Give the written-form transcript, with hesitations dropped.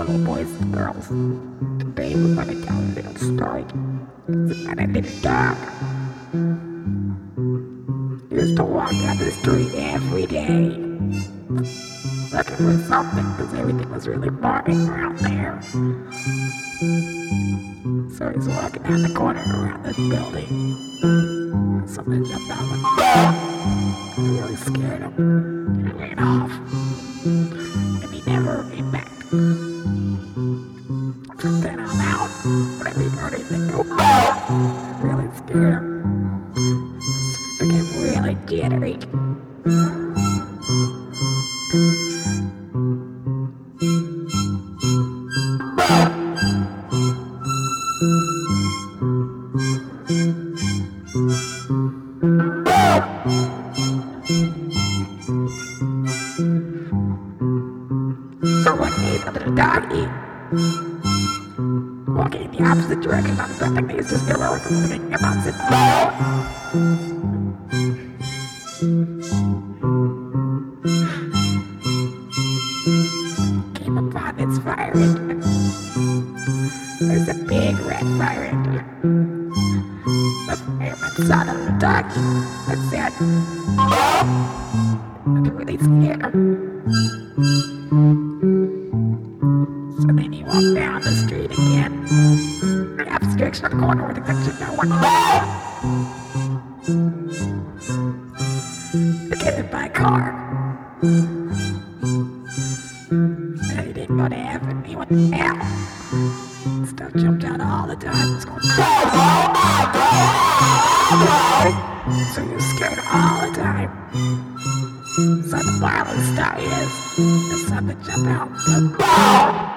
little boys and girls. Today we're going to tell a little story. It's about a little dog. He used to walk down the street every day, looking for something because everything was really boring around there. So he's walking down the corner around this building. Something jumped out of it. It really scared him. He ran off. And he never came back. From then on out, whenever he heard anything go, it really scared him. So he became really jittery. So one day, the little doggy, walking in the opposite direction on something that is just heroic moving about it. Came upon its fire engine. There's a big red fire engine. The fireman saw the little doggy and said, it really scared him. So then he walked down the street again, the opposite direction of the corner where the gun should no one. They get hit by a car. And he didn't go to heaven, he went to hell. Stuff jumped out all the time. He was going, so he was scared all the time. So the moral of the story is, if something jumped out,